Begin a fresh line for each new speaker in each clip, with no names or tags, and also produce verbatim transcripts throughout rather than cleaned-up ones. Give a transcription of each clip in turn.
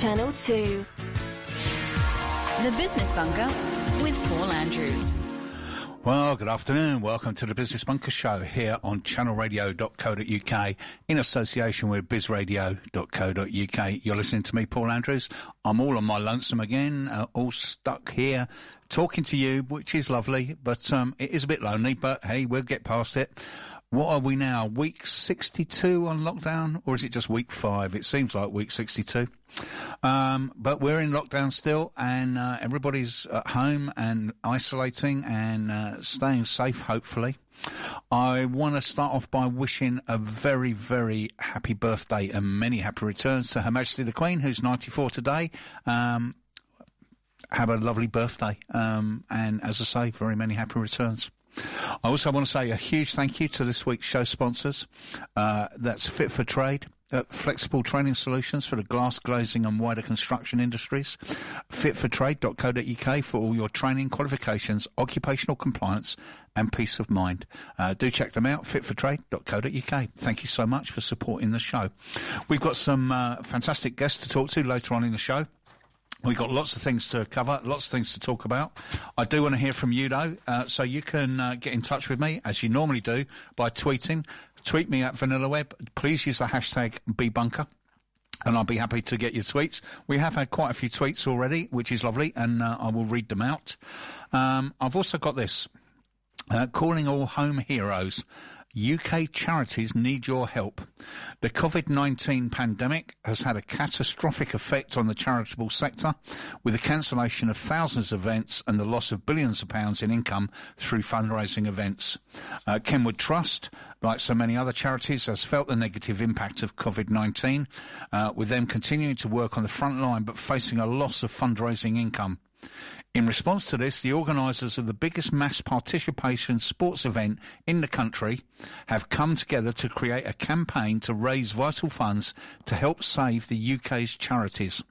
Channel two.
The Business Bunker with Paul Andrews.
Well, good afternoon. Welcome to the Business Bunker Show here on channel radio dot co dot uk in association with biz radio dot co dot uk. You're listening to me, Paul Andrews. I'm all on my lonesome again, uh, all stuck here talking to you, which is lovely, but um, it is a bit lonely, but hey, we'll get past it. What are we now? Week sixty-two on lockdown? Or is it just week five? It seems like week sixty-two. Um, but we're in lockdown still, and uh, everybody's at home and isolating and uh, staying safe, hopefully. I want to start off by wishing a very, very happy birthday and many happy returns to Her Majesty the Queen, who's ninety-four today. Um, have a lovely birthday. Um, and as I say, very many happy returns. I also want to say a huge thank you to this week's show sponsors. Uh, that's Fit for Trade, uh, flexible training solutions for the glass, glazing and wider construction industries. fit for trade dot co dot uk for all your training, qualifications, occupational compliance and peace of mind. Uh, do check them out, fit for trade dot co dot uk. Thank you so much for supporting the show. We've got some uh, fantastic guests to talk to later on in the show. We've got lots of things to cover, lots of things to talk about. I do want to hear from you, though, uh, so you can uh, get in touch with me, as you normally do, by tweeting. Tweet me at VanillaWeb. Please use the hashtag BeBunker, and I'll be happy to get your tweets. We have had quite a few tweets already, which is lovely, and uh, I will read them out. Um, I've also got this. Uh, calling all home heroes. U K charities need your help. The COVID nineteen pandemic has had a catastrophic effect on the charitable sector, with the cancellation of thousands of events and the loss of billions of pounds in income through fundraising events. Uh, Kenwood Trust, like so many other charities, has felt the negative impact of COVID nineteen, uh, with them continuing to work on the front line but facing a loss of fundraising income. In response to this, the organisers of the biggest mass participation sports event in the country have come together to create a campaign to raise vital funds to help save the U K's charities.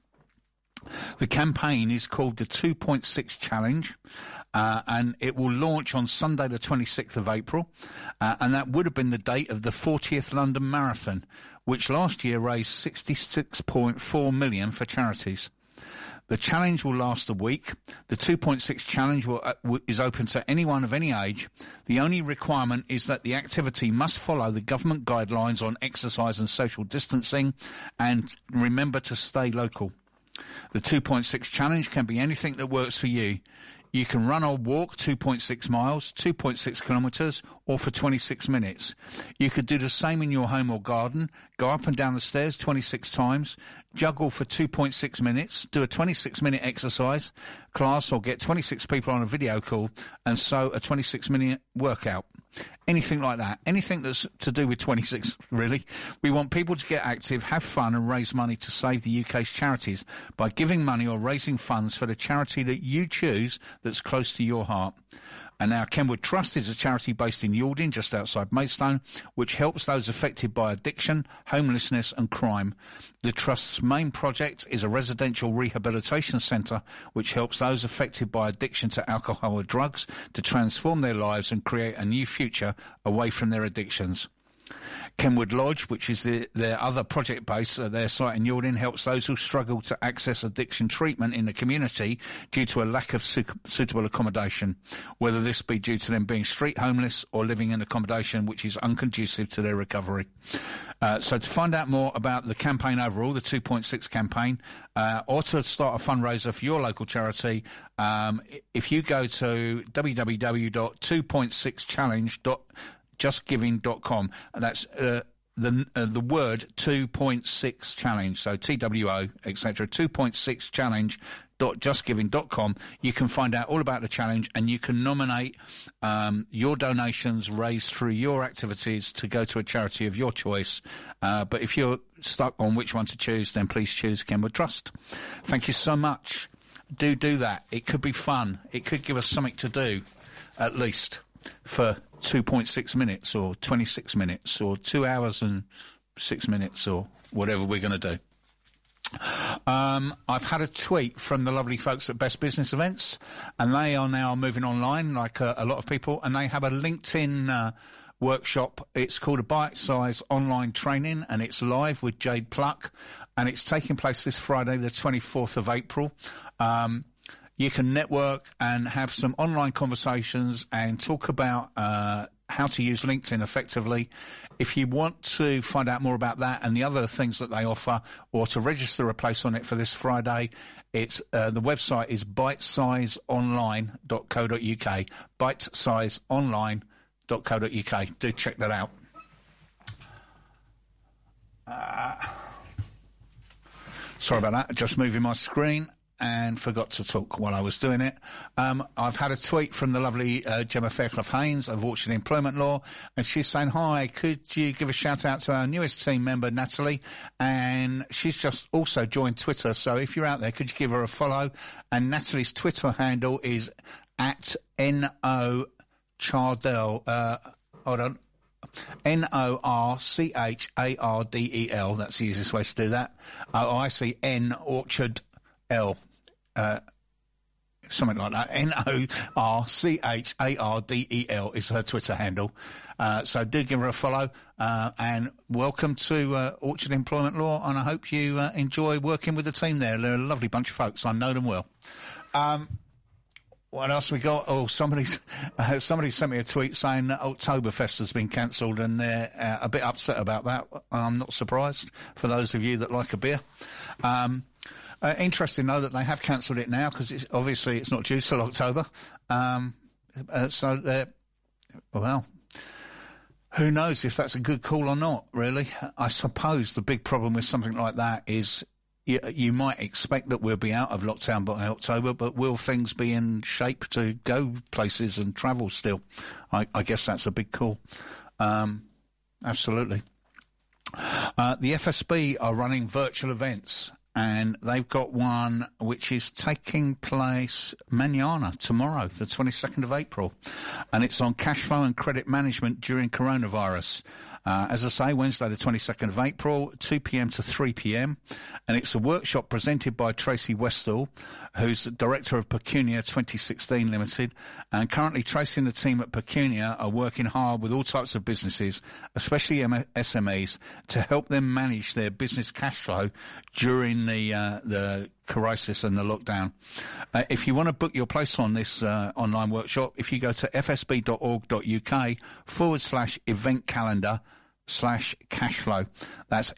The campaign is called the two point six Challenge, uh, and it will launch on Sunday the twenty-sixth of April, uh, and that would have been the date of the fortieth London Marathon, which last year raised sixty-six point four million pounds for charities. The challenge will last a week. The two point six Challenge will, uh, is open to anyone of any age. The only requirement is that the activity must follow the government guidelines on exercise and social distancing, and remember to stay local. The two point six Challenge can be anything that works for you. You can run or walk two point six miles, two point six kilometres, or for twenty-six minutes. You could do the same in your home or garden, go up and down the stairs twenty-six times, juggle for two point six minutes, do a twenty-six minute exercise class or get twenty-six people on a video call and sew a twenty-six minute workout. Anything like that. Anything that's to do with twenty-six, really. We want people to get active, have fun and raise money to save the U K's charities by giving money or raising funds for the charity that you choose that's close to your heart. And now Kenwood Trust is a charity based in Yalding, just outside Maidstone, which helps those affected by addiction, homelessness and crime. The Trust's main project is a residential rehabilitation centre, which helps those affected by addiction to alcohol or drugs to transform their lives and create a new future away from their addictions. Kenwood Lodge, which is the, their other project base, uh, their site in Yalding, helps those who struggle to access addiction treatment in the community due to a lack of su- suitable accommodation, whether this be due to them being street homeless or living in accommodation which is unconducive to their recovery. Uh, so to find out more about the campaign overall, the two point six campaign, uh, or to start a fundraiser for your local charity, um, if you go to w w w dot two point six challenge dot just giving dot com, and that's uh, the uh, the word two point six challenge, so T W O, et cetera, two point six challenge dot just giving dot com. You can find out all about the challenge, and you can nominate um, your donations raised through your activities to go to a charity of your choice. Uh, but if you're stuck on which one to choose, then please choose Kenwood Trust. Thank you so much. Do do that. It could be fun. It could give us something to do, at least, for two point six minutes or twenty-six minutes or two hours and six minutes or whatever we're going to do. Um, I've had a tweet from the lovely folks at Best Business Events, and they are now moving online like a, a lot of people, and they have a LinkedIn uh, workshop. It's called a bite-size online training, and it's live with Jade Pluck, and it's taking place this Friday, the twenty-fourth of April. Um, you can network and have some online conversations and talk about uh, how to use LinkedIn effectively. If you want to find out more about that and the other things that they offer, or to register a place on it for this Friday, it's uh, the website is bite size online dot co dot uk. bite size online dot co dot uk. Do check that out. Uh, sorry about that. Just moving my screen and forgot to talk while I was doing it. Um, I've had a tweet from the lovely uh, Gemma Fairclough-Haynes of Orchard Employment Law, and she's saying, hi, could you give a shout-out to our newest team member, Natalie? And she's just also joined Twitter, so if you're out there, could you give her a follow? And Natalie's Twitter handle is at N O Chardell. Uh, hold on. N O R C H A R D E L. That's the easiest way to do that. Oh, I see N Orchard L. Uh, something like that. N O R C H A R D E L is her Twitter handle. Uh, so do give her a follow. Uh, and welcome to uh, Orchard Employment Law. And I hope you uh, enjoy working with the team there. They're a lovely bunch of folks. I know them well. Um, what else we got? Oh, somebody, uh, somebody sent me a tweet saying that Oktoberfest has been cancelled, and they're uh, a bit upset about that. I'm not surprised, for those of you that like a beer. Um, Uh, interesting, though, that they have cancelled it now, because it's, obviously it's not due till October. Um, uh, so, uh, well, who knows if that's a good call or not, really. I suppose the big problem with something like that is you, you might expect that we'll be out of lockdown by October, but will things be in shape to go places and travel still? I, I guess that's a big call. Um, absolutely. Uh, the F S B are running virtual events, and they've got one which is taking place manana, tomorrow, the twenty-second of April. And it's on cash flow and credit management during coronavirus. Uh, as I say, Wednesday the twenty-second of April, two p.m. to three p.m. And it's a workshop presented by Tracy Westall, who's the Director of Pecunia twenty sixteen Limited. And currently Tracy and the team at Pecunia are working hard with all types of businesses, especially S M Es, to help them manage their business cash flow during the uh, the crisis and the lockdown. Uh, if you want to book your place on this uh, online workshop, if you go to fsb.org.uk forward slash event calendar slash cash flow. That's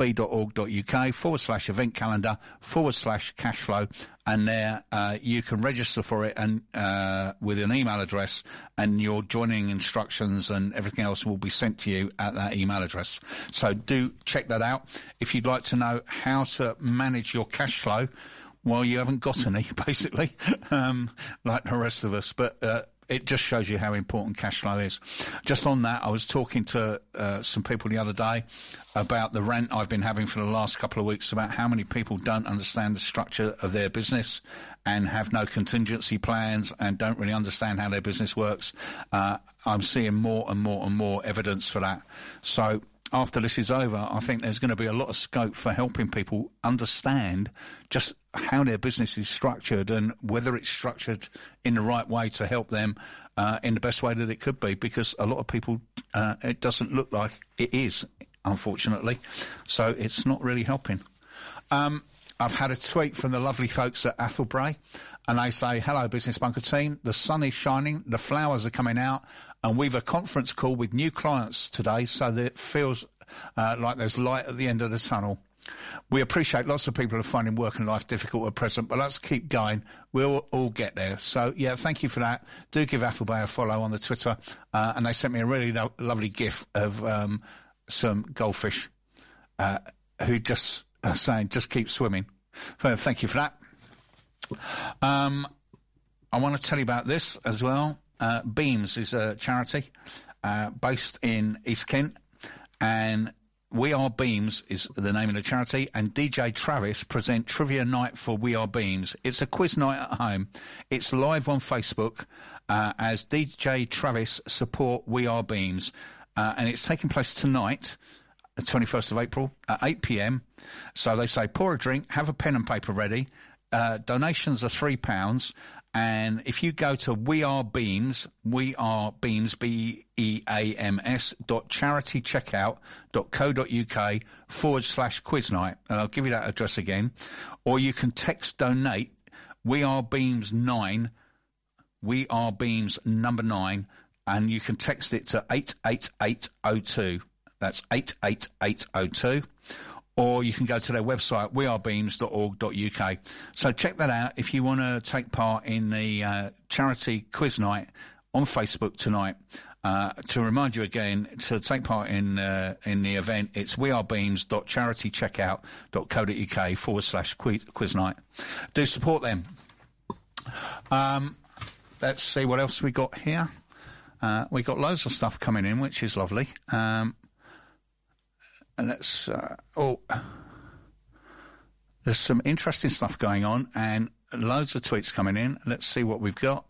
fsb.org.uk forward slash event calendar forward slash cash flow. And there uh, you can register for it and uh, with an email address, and your joining instructions and everything else will be sent to you at that email address. So do check that out. If you'd like to know how to manage your cash flow, well, you haven't got any, basically, um, like the rest of us. But uh, it just shows you how important cash flow is. Just on that, I was talking to uh, some people the other day about the rant I've been having for the last couple of weeks about how many people don't understand the structure of their business and have no contingency plans and don't really understand how their business works. Uh, I'm seeing more and more and more evidence for that. So after this is over, I think there's going to be a lot of scope for helping people understand just how their business is structured and whether it's structured in the right way to help them uh, in the best way that it could be, because a lot of people, uh, it doesn't look like it is, unfortunately. So it's not really helping. Um, I've had a tweet from the lovely folks at Athelbray, and they say, hello, Business Bunker team. The sun is shining, the flowers are coming out, and we've a conference call with new clients today, so that it feels uh, like there's light at the end of the tunnel. We appreciate lots of people are finding work and life difficult at present, but let's keep going. We'll all get there. So, yeah, thank you for that. Do give Athelbray a follow on the Twitter. Uh, and they sent me a really lo- lovely gif of um, some goldfish uh, who just are saying, just keep swimming. So thank you for that. Um, I want to tell you about this as well. Uh, Beams is a charity uh, based in East Kent, and We Are Beams is the name of the charity, and D J Travis present Trivia Night for We Are Beams. It's a quiz night at home. It's live on Facebook uh, as D J Travis support We Are Beams, uh, and it's taking place tonight, the twenty-first of April, at eight p.m. So they say, pour a drink, have a pen and paper ready. Uh, donations are three pounds, And if you go to We Are Beams, We Are Beams, B E A M S dot charitycheckout.co.uk forward slash quiz night. And I'll give you that address again. Or you can text donate We Are Beams nine, We Are Beams number nine, and you can text it to eight eight eight oh two. That's eight eight eight oh two. Or you can go to their website, we are beams dot org dot U K. So check that out if you want to take part in the uh, charity quiz night on Facebook tonight. Uh, to remind you again, to take part in uh, in the event, it's wearebeams dot charitycheckout.co.uk forward slash quiz, quiz night. Do support them. Um, let's see what else we got here. Uh, we got loads of stuff coming in, which is lovely. Um, and let's, uh, oh, there's some interesting stuff going on and loads of tweets coming in. Let's see what we've got.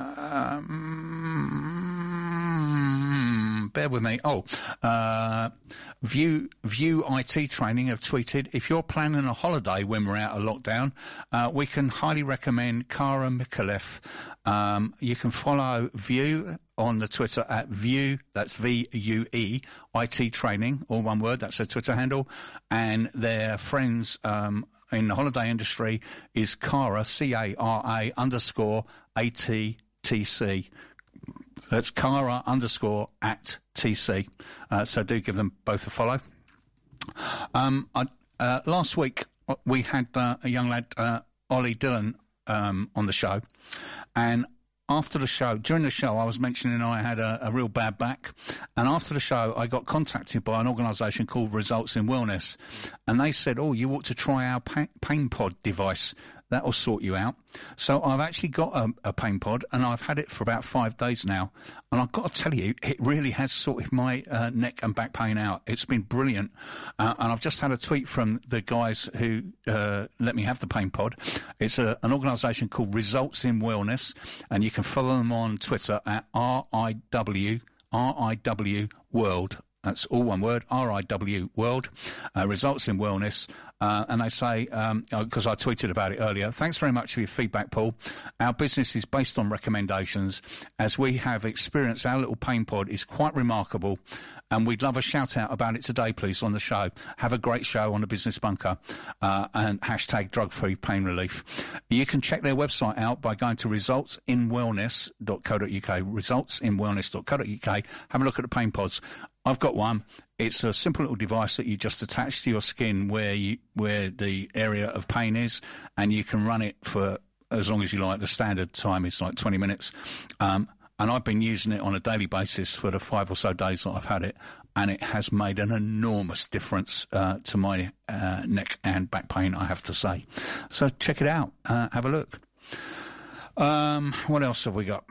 Um, bear with me. Oh, uh, View, View I T Training have tweeted, if you're planning a holiday when we're out of lockdown, uh, we can highly recommend Kara Mikulev. Um, you can follow View on the Twitter at View, that's V U E, I T Training, all one word, that's their Twitter handle, and their friends, um, in the holiday industry is Cara, C A R A underscore A T T C. That's Cara underscore at T C. Uh, so do give them both a follow. Um, I, uh, last week we had uh, a young lad, uh, Ollie Dillon, um, on the show, and after the show, during the show, I was mentioning I had a, a real bad back. And after the show, I got contacted by an organisation called Results in Wellness. And they said, oh, you ought to try our pa- pain pod device. That will sort you out. So I've actually got a, a pain pod, and I've had it for about five days now. And I've got to tell you, it really has sorted my uh, neck and back pain out. It's been brilliant. Uh, and I've just had a tweet from the guys who uh, let me have the pain pod. It's a, an organisation called Results in Wellness, and you can follow them on Twitter at R I W, R I W World. That's all one word, R I W World, uh, Results in Wellness. Uh, and they say, um, because I tweeted about it earlier, thanks very much for your feedback, Paul. Our business is based on recommendations. As we have experienced, our little pain pod is quite remarkable. And we'd love a shout out about it today, please, on the show. Have a great show on the Business Bunker, uh, and hashtag drug free pain relief. You can check their website out by going to results in wellness dot co dot U K, results in wellness dot co dot U K. Have a look at the pain pods. I've got one. It's a simple little device that you just attach to your skin where you, where the area of pain is, and you can run it for as long as you like. The standard time is like twenty minutes. Um, and I've been using it on a daily basis for the five or so days that I've had it, and it has made an enormous difference uh, to my uh, neck and back pain, I have to say. So check it out. Uh, have a look. Um, what else have we got?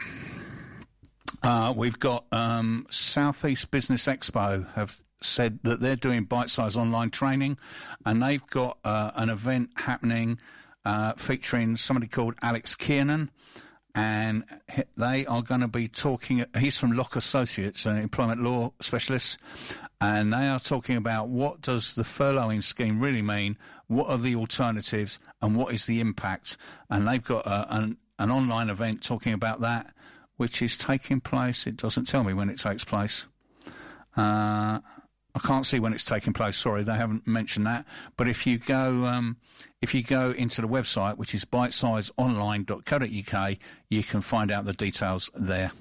Uh, we've got um, Southeast Business Expo have said that they're doing bite-sized online training, and they've got uh, an event happening uh, featuring somebody called Alex Kiernan, and they are going to be talking. He's from Locke Associates, an employment law specialist, and they are talking about what does the furloughing scheme really mean, what are the alternatives, and what is the impact. And they've got uh, an, an online event talking about that, which is taking place. It doesn't tell me when it takes place. Uh, I can't see when it's taking place. Sorry, they haven't mentioned that. But if you go, um, if you go into the website, which is bite size online dot co dot U K, you can find out the details there.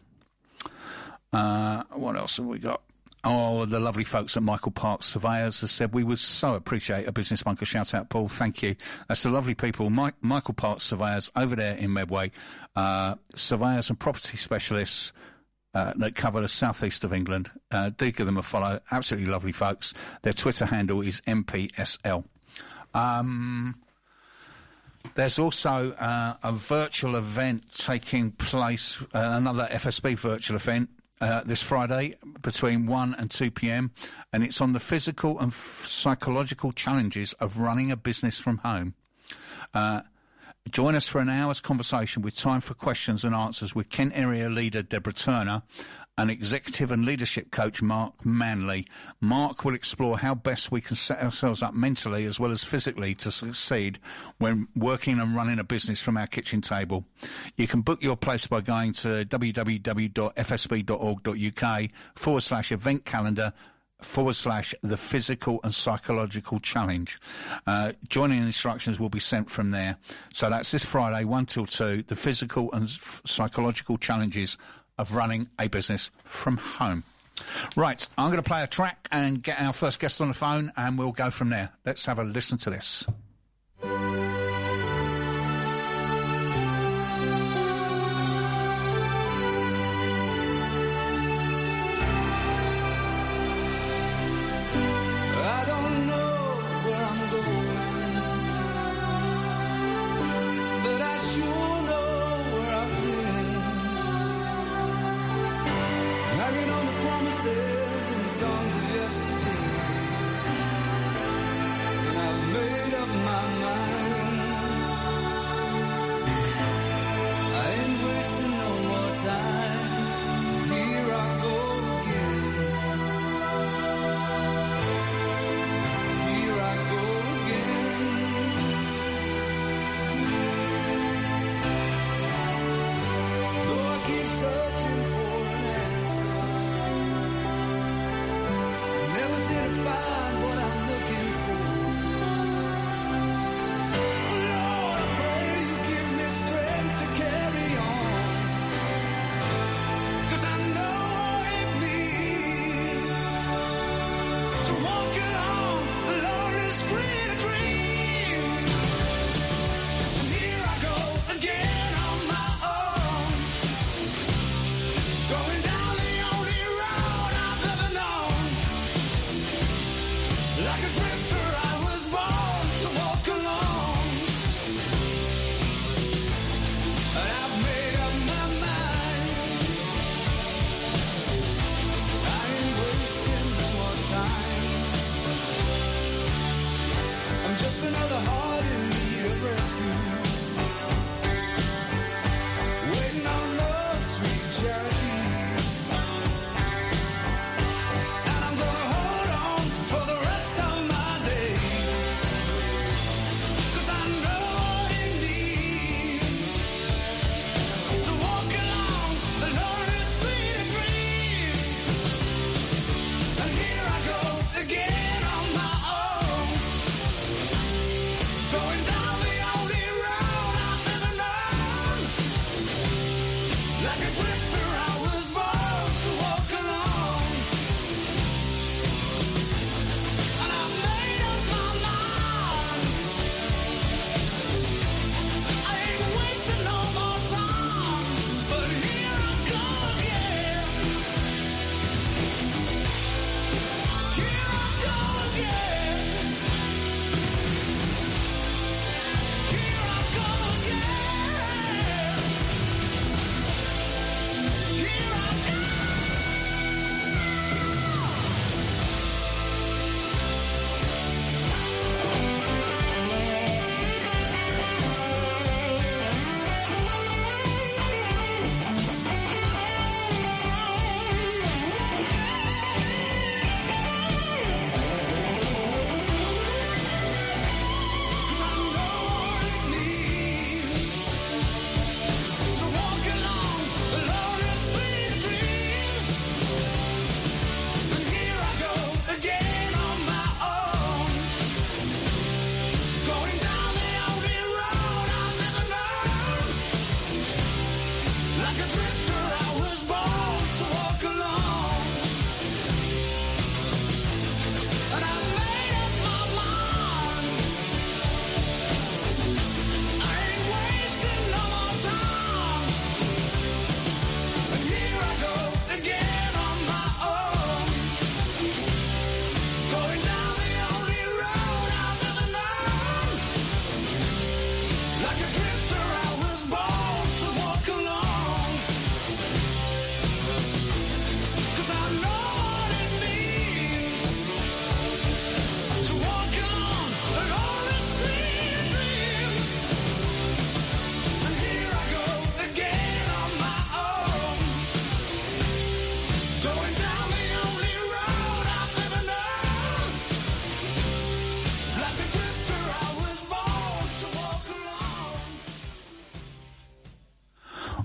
Uh, what else have we got? Oh, the lovely folks at Michael Parks Surveyors have said, we would so appreciate a Business Bunker shout out, Paul. Thank you. That's the lovely people, Mike, Michael Parks Surveyors over there in Medway, uh, surveyors and property specialists, uh, that cover the southeast of England. Uh, do give them a follow. Absolutely lovely folks. Their Twitter handle is M P S L. Um, There's also uh, a virtual event taking place, uh, another F S B virtual event, Uh, this Friday between one and two p.m. and it's on the physical and f- psychological challenges of running a business from home. Uh, join us for an hour's conversation with time for questions and answers with Kent area leader Deborah Turner and executive and leadership coach Mark Manley. Mark will explore how best we can set ourselves up mentally as well as physically to succeed when working and running a business from our kitchen table. You can book your place by going to www.fsb.org.uk forward slash event calendar forward slash the physical and psychological challenge. Uh, joining instructions will be sent from there. So that's this Friday, one till two, the physical and f- psychological challenges of running a business from home. Right, I'm going to play a track and get our first guest on the phone, and we'll go from there. Let's have a listen to this.
Songs of yesterday, and I've made up my mind. I ain't wasting no more time. Here I go again. Here I go again. Though I keep searching for an answer, never see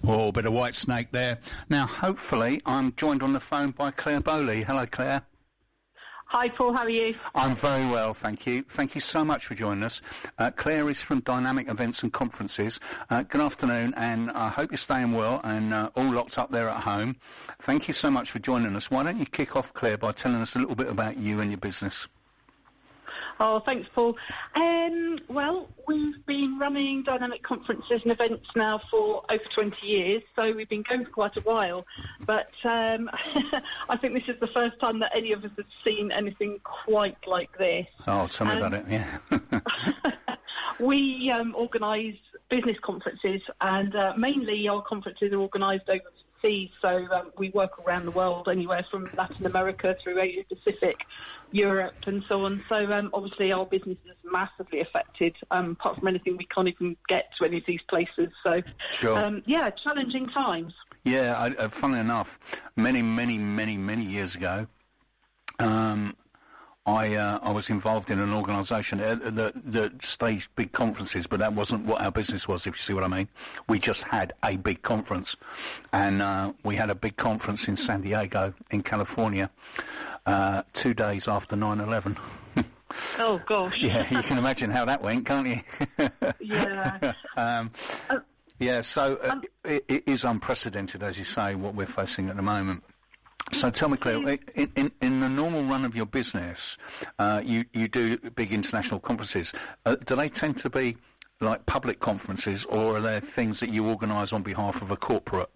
Oh, bit of White Snake there. Now, hopefully, I'm joined on the phone by Claire Bowley. Hello, Claire.
Hi, Paul. How are you?
I'm very well, thank you. Thank you so much for joining us. Uh, Claire is from Dynamic Events and Conferences. Uh, good afternoon, and I hope you're staying well and uh, all locked up there at home. Thank you so much for joining us. Why don't you kick off, Claire, by telling us a little bit about you and your business?
Oh, thanks, Paul. Um, well, we've been running dynamic conferences and events now for over twenty years, so we've been going for quite a while. But um, I think this is the first time that any of us have seen anything quite like this.
Oh, tell me
um,
about it, yeah.
We um, organise business conferences, and uh, mainly our conferences are organised overseas, so um, we work around the world, anywhere from Latin America through Asia Pacific, Europe and so on. So um, obviously our business is massively affected, um, apart from anything we can't even get to any of these places. So
Sure.
um, yeah, challenging times.
Yeah, I, uh, funnily enough, many, many, many, many years ago, um, I uh, I was involved in an organisation uh, that, that staged big conferences, but that wasn't what our business was, if you see what I mean. We just had a big conference, and uh, we had a big conference in San Diego, in California, uh, two days after nine eleven.
Oh, gosh.
Yeah, you can imagine how that went, can't you?
Yeah.
um,
Uh,
yeah, so uh,
um,
it, it is unprecedented, as you say, what we're facing at the moment. So tell me, Claire, in, in, in the normal run of your business, uh, you, you do big international conferences. Uh, do they tend to be like public conferences, or are there things that you organise on behalf of a corporate?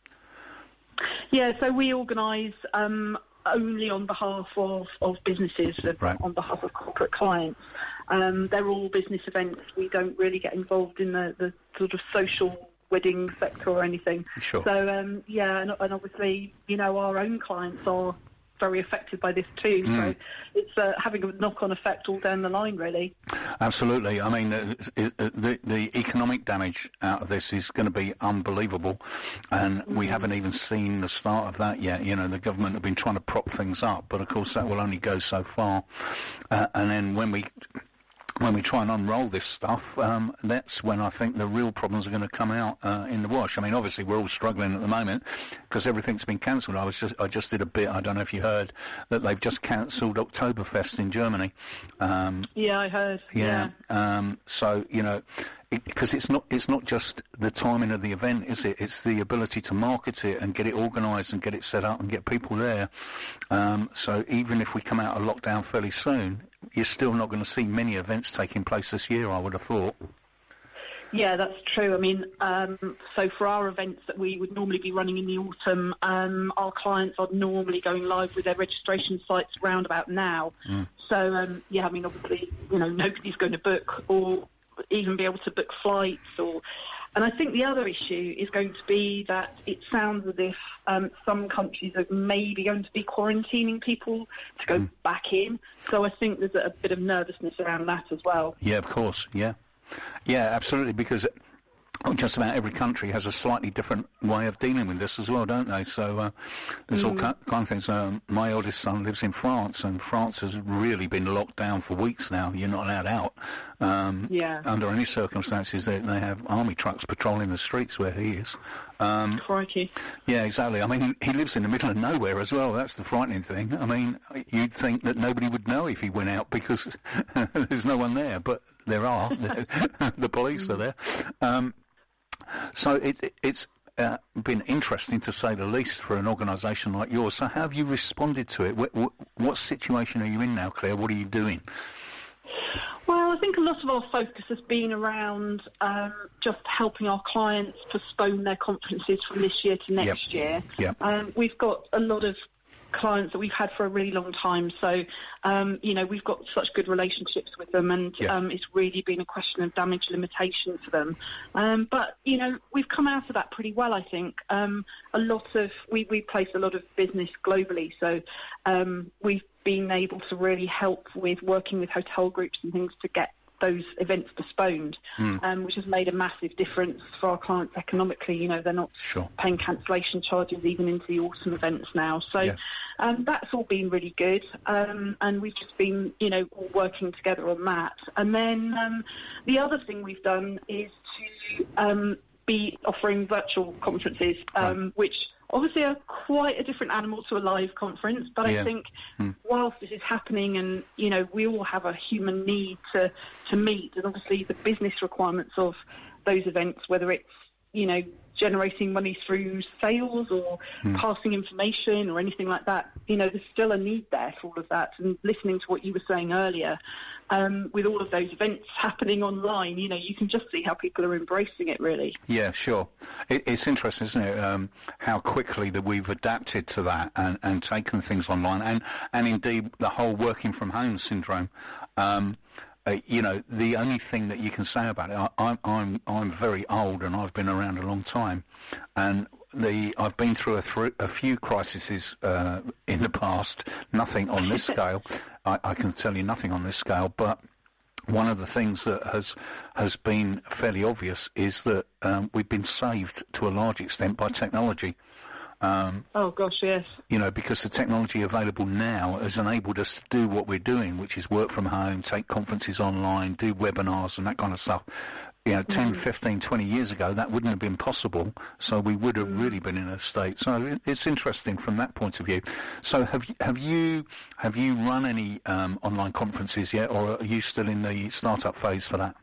Yeah, so we organise um, only on behalf of, of businesses,
Right.
on behalf of corporate clients. Um, they're all business events. We don't really get involved in the, the sort of social wedding sector or anything.
Sure.
So, um, yeah, and, and obviously, you know, our own clients are very affected by this too. Mm. So it's uh, having a knock-on effect all down the line, really.
Absolutely. I mean, uh, the, the economic damage out of this is going to be unbelievable, and mm. we haven't even seen the start of that yet. You know, the government have been trying to prop things up, but of course that will only go so far. Uh, and then when we... When we try and unroll this stuff, um, that's when I think the real problems are going to come out uh, in the wash. I mean, obviously we're all struggling at the moment because everything's been cancelled. I was just, I just did a bit. I don't know if you heard that they've just cancelled Oktoberfest in Germany. Um,
yeah, I heard.
Yeah.
yeah.
Um, so you know, because it, it's not, it's not just the timing of the event, is it? It's the ability to market it and get it organised and get it set up and get people there. Um, so even if we come out of lockdown fairly soon, you're still not going to see many events taking place this year, I would have thought.
Yeah, that's true. I mean, um, so for our events that we would normally be running in the autumn, um, our clients are normally going live with their registration sites round about now. Mm. So, um, yeah, I mean, obviously, you know, nobody's going to book or even be able to book flights or... And I think the other issue is going to be that it sounds as if um, some countries are maybe going to be quarantining people to go mm. back in. So I think there's a bit of nervousness around that as well.
Yeah, of course, yeah. Yeah, absolutely, because just about every country has a slightly different way of dealing with this as well, don't they? So uh, there's mm. all kind of things. Um, my eldest son lives in France, and France has really been locked down for weeks now. You're not allowed out. Um,
yeah.
Under any circumstances, they, they have army trucks patrolling the streets where he is. Um,
Crikey.
Yeah, exactly. I mean, he, he lives in the middle of nowhere as well. That's the frightening thing. I mean, you'd think that nobody would know if he went out because there's no one there, but there are. The police are there. Um, So it, it's uh, been interesting, to say the least, for an organisation like yours. So how have you responded to it? What, what, what situation are you in now, Claire? What are you doing?
Well, I think a lot of our focus has been around um, just helping our clients postpone their conferences from this year to next
yep.
year.
Yep.
Um, we've got a lot of clients that we've had for a really long time, so um, you know, we've got such good relationships with them, and
yeah.
um, it's really been a question of damage limitation for them. Um, but you know, we've come out of that pretty well, I think. Um, a lot of we we place a lot of business globally, so um, we've been able to really help with working with hotel groups and things to get those events postponed, mm. um, which has made a massive difference for our clients economically. You know, they're not
sure.
paying cancellation charges even into the autumn events now. So
yeah.
um, that's all been really good. Um, and we've just been, you know, all working together on that. And then um, the other thing we've done is to um, be offering virtual conferences, um,
right.
which obviously are quite a different animal to a live conference. But
Yeah.
I think
mm.
whilst this is happening, and you know, we all have a human need to to meet, and obviously the business requirements of those events, whether it's you know generating money through sales or
mm.
passing information or anything like that, you know, there's still a need there for all of that. And listening to what you were saying earlier, um, with all of those events happening online, you know, you can just see how people are embracing it, really.
Yeah, sure. It, it's interesting, isn't it, um, how quickly that we've adapted to that and, and taken things online, and, and indeed the whole working from home syndrome. Um, Uh, you know, the only thing that you can say about it, I, I'm I'm I'm very old and I've been around a long time, and the I've been through a, through a few crises uh, in the past. Nothing on this scale. I, I can tell you nothing on this scale, but one of the things that has has been fairly obvious is that um, we've been saved to a large extent by technology. Um,
oh gosh, yes.
You know, because the technology available now has enabled us to do what we're doing, which is work from home, take conferences online, do webinars and that kind of stuff. You know, ten, mm. fifteen, twenty years ago, that wouldn't have been possible. So we would have mm. really been in a state. So it's interesting from that point of view. So have you, have you, have you run any um, online conferences yet, or are you still in the startup phase for that?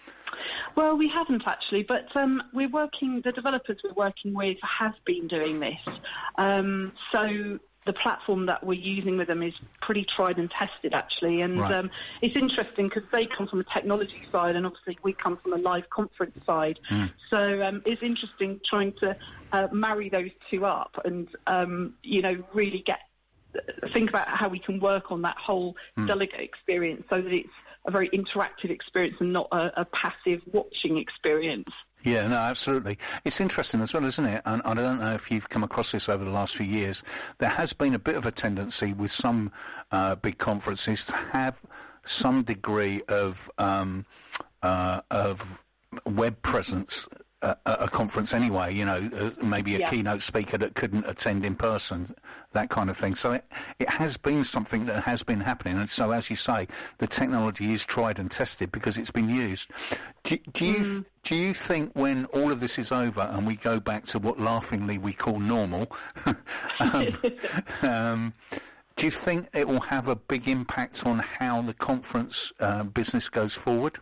Well, we haven't actually, but um, we're working, the developers we're working with have been doing this. Um, so the platform that we're using with them is pretty tried and tested, actually. And
right.
um, it's interesting because they come from a technology side and obviously we come from a live conference side. Mm. So um, it's interesting trying to uh, marry those two up and, um, you know, really get think about how we can work on that whole mm. delegate experience so that it's a very interactive experience and not a, a passive watching experience.
Yeah, no, absolutely. It's interesting as well, isn't it? And I don't know if you've come across this over the last few years. There has been a bit of a tendency with some uh, big conferences to have some degree of um, uh, of web presence at a conference anyway, you know, uh, maybe a
yeah.
keynote speaker that couldn't attend in person, that kind of thing. So it, it has been something that has been happening. And so, as you say, the technology is tried and tested because it's been used. Do, do you mm. do you think when all of this is over and we go back to what laughingly we call normal, um, um, do you think it will have a big impact on how the conference uh, business goes forward?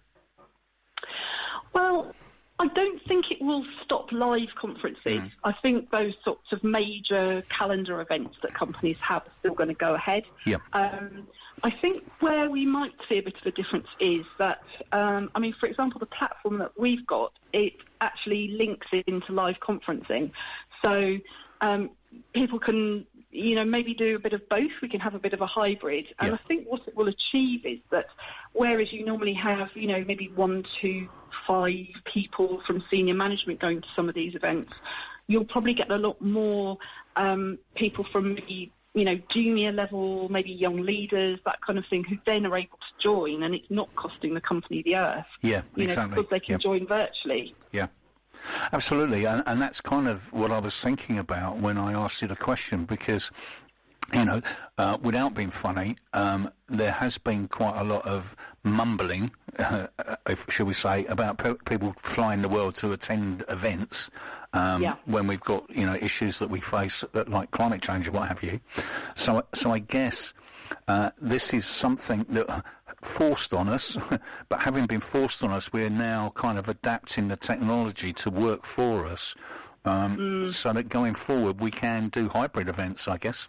Well, I don't think it will stop live conferences. Mm. I think those sorts of major calendar events that companies have are still going to go ahead.
Yeah.
Um, I think where we might see a bit of a difference is that, um, I mean, for example, the platform that we've got, it actually links into live conferencing. So um, people can, you know, maybe do a bit of both. We can have a bit of a hybrid. And
yeah.
I think what it will achieve is that whereas you normally have, you know, maybe one, two, five people from senior management going to some of these events, you'll probably get a lot more um, people from maybe, you know, junior level, maybe young leaders, that kind of thing, who then are able to join, and it's not costing the company the earth.
Yeah,
you
exactly.
know, because they can
yeah.
join virtually.
Yeah. Absolutely, and, and that's kind of what I was thinking about when I asked you the question, because, you know, uh, without being funny, um, there has been quite a lot of mumbling, uh, if, shall we say, about pe- people flying the world to attend events um,
yeah.
when we've got, you know, issues that we face, like climate change or what have you. So, so I guess uh, this is something that forced on us, but having been forced on us, we're now kind of adapting the technology to work for us, um, mm. so that going forward we can do hybrid events, I guess.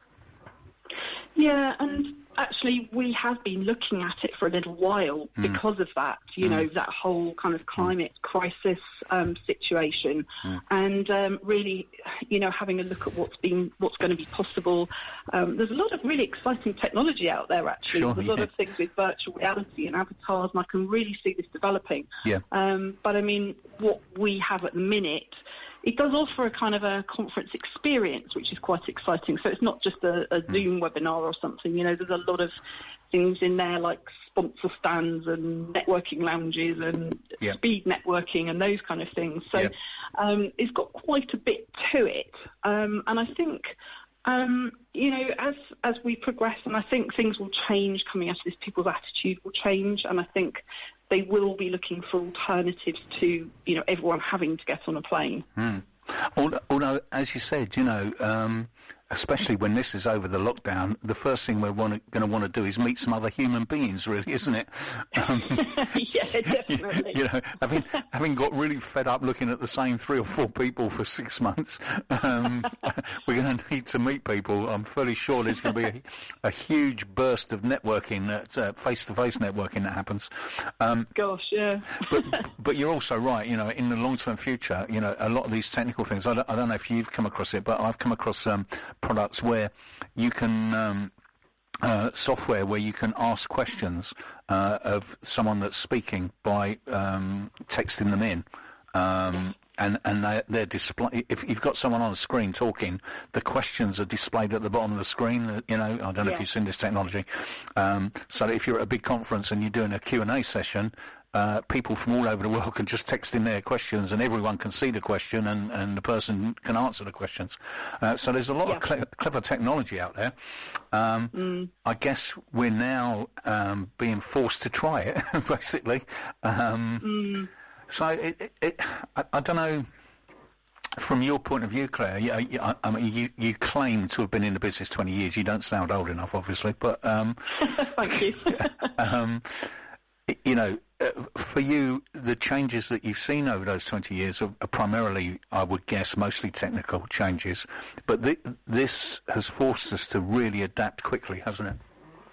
Yeah, and actually we have been looking at it for a little while mm. because of that, you mm. know, that whole kind of climate mm. crisis um, situation, mm. and um, really, you know, having a look at what's been, what's going to be possible. Um, there's a lot of really exciting technology out there, actually.
Sure,
there's
yeah.
a lot of things with virtual reality and avatars, and I can really see this developing.
Yeah.
Um, but I mean, what we have at the minute, it does offer a kind of a conference experience, which is quite exciting. So it's not just a, a Zoom mm. webinar or something. You know, there's a lot of things in there like sponsor stands and networking lounges and
yeah.
speed networking and those kind of things. So
yeah.
um, it's got quite a bit to it. Um, and I think, um, you know, as as we progress, and I think things will change coming out of this, people's attitude will change. And I think they will be looking for alternatives to, you know, everyone having to get on a plane.
Mm. Although, although, as you said, you know, um, especially when this is over the lockdown, the first thing we're going to want to do is meet some other human beings, really, isn't it? Um,
yeah, definitely.
You, you know, having having got really fed up looking at the same three or four people for six months, um, we're going to need to meet people. I'm fairly sure there's going to be a, a huge burst of networking, that, uh, face-to-face networking that happens. Um,
Gosh, yeah.
but but you're also right. You know, in the long-term future, you know, a lot of these technical things. I don't, I don't know if you've come across it, but I've come across um, products where you can um, uh, software where you can ask questions uh, of someone that's speaking by um, texting them in. Um, and and they, they're display. If you've got someone on the screen talking, the questions are displayed at the bottom of the screen. You know, I don't know
yeah.
if you've seen this technology. Um, so that if you're at a big conference and you're doing a Q and A session, uh, people from all over the world can just text in their questions, and everyone can see the question, and, and the person can answer the questions. Uh, so there's a lot
yeah.
of cle- clever technology out there. Um, mm. I guess we're now um, being forced to try it, basically. Um,
mm.
So it, it, it, I, I don't know. From your point of view, Claire, you, you, I mean, you, you claim to have been in the business twenty years. You don't sound old enough, obviously, but um,
thank you.
um, you know, uh, for you, the changes that you've seen over those twenty years are, are primarily, I would guess, mostly technical changes. But th- this has forced us to really adapt quickly, hasn't it?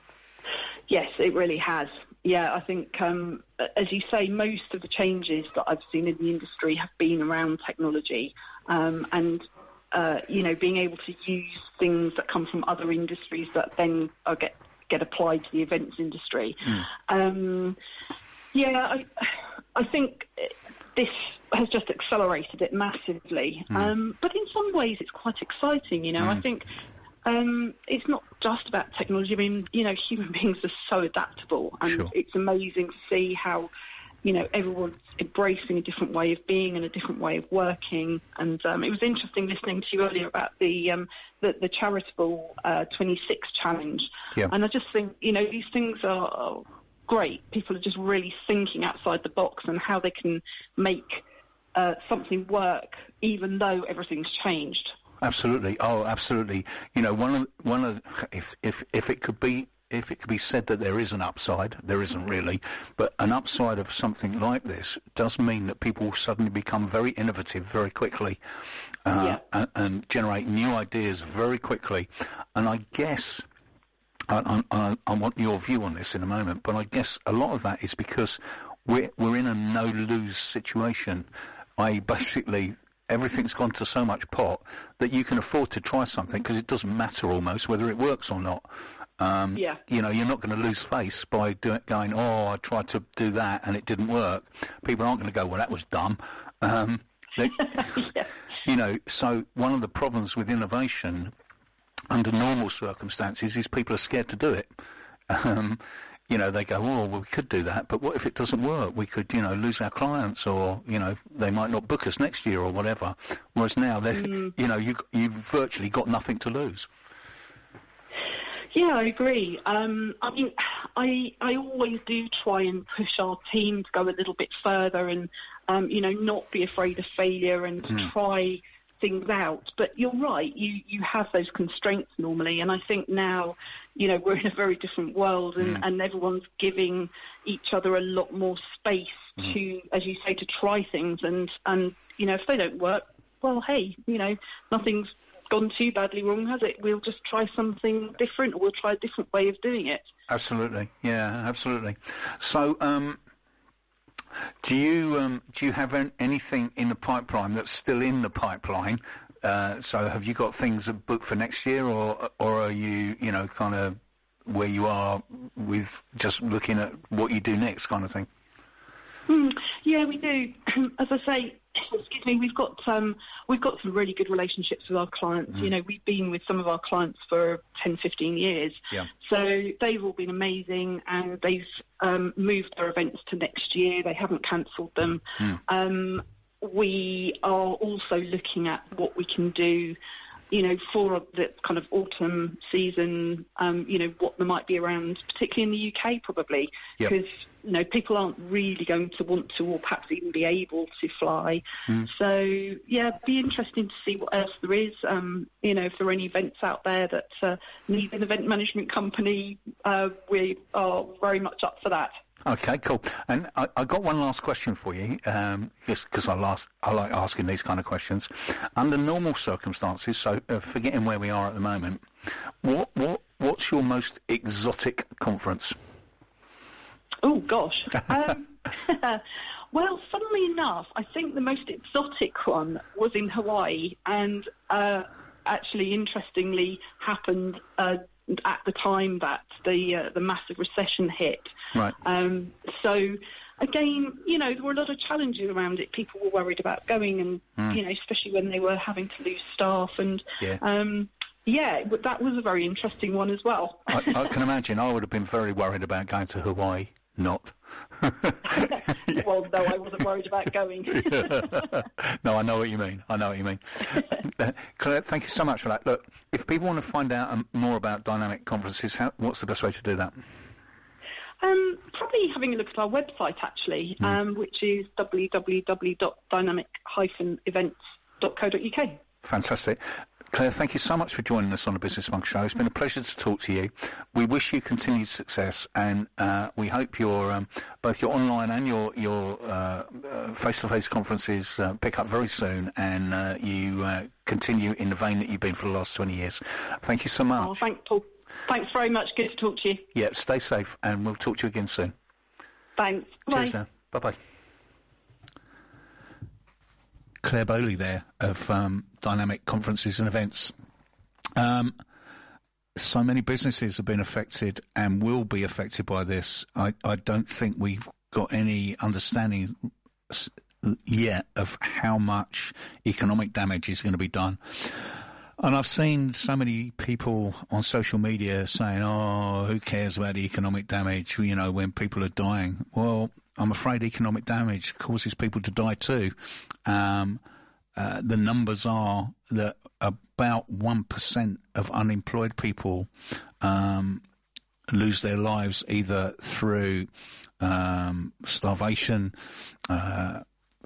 Yes, it really has. Yeah, I think, um, as you say, most of the changes that I've seen in the industry have been around technology um, and, uh, you know, being able to use things that come from other industries that then are get get applied to the events industry. Mm. Um, yeah, I, I think this has just accelerated it massively. Mm. Um, but in some ways, it's quite exciting, you know. Mm. I think... Um, it's not just about technology. I mean, you know, human beings are so adaptable, and
sure.
It's amazing to see how, you know, everyone's embracing a different way of being and a different way of working. And um, it was interesting listening to you earlier about the um, the, the charitable uh, twenty-six challenge.
Yeah.
And I just think, you know, these things are great. People are just really thinking outside the box and how they can make uh, something work, even though everything's changed.
Absolutely. Oh, absolutely. You know, one of one of if if if it could be if it could be said that there is an upside, there isn't really, but an upside of something like this does mean that people suddenly become very innovative very quickly, uh,
yeah.
and, and generate new ideas very quickly. And I guess I, I, I want your view on this in a moment, but I guess a lot of that is because we're we're in a no-lose situation. I basically. Everything's gone to so much pot that you can afford to try something because it doesn't matter almost whether it works or not. Um,
yeah.
You know, you're not going to lose face by do it, going, oh, I tried to do that and it didn't work. People aren't going to go, well, that was dumb. Um, they,
yeah.
You know, so one of the problems with innovation under normal circumstances is people are scared to do it. Um, You know, they go, oh, well, we could do that, but what if it doesn't work? We could, you know, lose our clients, or, you know, they might not book us next year or whatever. Whereas now, mm. you know, you, you've virtually got nothing to lose.
Yeah, I agree. Um, I mean, I I always do try and push our team to go a little bit further and, um, you know, not be afraid of failure and to mm. try things out. But you're right, you, you have those constraints normally, and I think now, you know, we're in a very different world, and, mm. and everyone's giving each other a lot more space mm. to, as you say, to try things, and, and, you know, if they don't work, well, hey, you know, nothing's gone too badly wrong, has it? We'll just try something different, or we'll try a different way of doing it.
Absolutely, yeah, absolutely. So, um, do you um, do you have anything in the pipeline that's still in the pipeline? Uh, so, have you got things booked for next year, or or are you, you know, kind of where you are with just looking at what you do next, kind of thing?
Mm, yeah, we do. As I say, excuse me, we've got um, we've got some really good relationships with our clients. Mm. You know, we've been with some of our clients for ten, fifteen years.
Yeah.
So they've all been amazing, and they've um, moved their events to next year. They haven't cancelled them. Mm. Um, we are also looking at what we can do, you know, for the kind of autumn season, um, you know, what there might be around, particularly in the U K probably, because,
yep.
you know, people aren't really going to want to or perhaps even be able to fly. Mm. So, yeah, it'd be interesting to see what else there is. Um, you know, if there are any events out there that uh, need an event management company, uh, we are very much up for that.
Okay, cool. And I, I got one last question for you, um, just because I, last, I like asking these kind of questions. Under normal circumstances, so uh, forgetting where we are at the moment, what what what's your most exotic conference?
Oh, gosh. Um, well, funnily enough, I think the most exotic one was in Hawaii, and uh, actually, interestingly, happened uh, at the time that the uh, the massive recession hit. Right. Um, so, again, you know, there were a lot of challenges around it. People were worried about going, and mm. you know, especially when they were having to lose staff, and yeah. Um, yeah, but that was a very interesting one as well.
I, I can imagine. I would have been very worried about going to Hawaii. Not.
Well, no, I wasn't worried about going.
No, I know what you mean. I know what you mean. Claire, thank you so much for that. Look, if people want to find out um, more about Dynamic Conferences, how, what's the best way to do that?
Um, probably having a look at our website, actually, mm. um, which is w w w dot dynamic dash events dot co dot u k.
Fantastic. Claire, thank you so much for joining us on the Business Monk Show. It's been a pleasure to talk to you. We wish you continued success, and uh, we hope your um, both your online and your your uh, uh, face-to-face conferences uh, pick up very soon, and uh, you uh, continue in the vein that you've been for the last twenty years. Thank you so much.
Oh, thanks, Paul. Thanks very much. Good to talk to you.
Yeah, stay safe, and we'll talk to you again soon.
Thanks.
Cheers
Bye.
now. Bye-bye. Claire Bowley there of um, Dynamic Conferences and Events. Um, so many businesses have been affected and will be affected by this. I, I don't think we've got any understanding yet of how much economic damage is going to be done. And I've seen so many people on social media saying, oh, who cares about the economic damage, you know, when people are dying. Well, I'm afraid economic damage causes people to die too. Um, uh, the numbers are that about one percent of unemployed people um, lose their lives either through um, starvation, uh,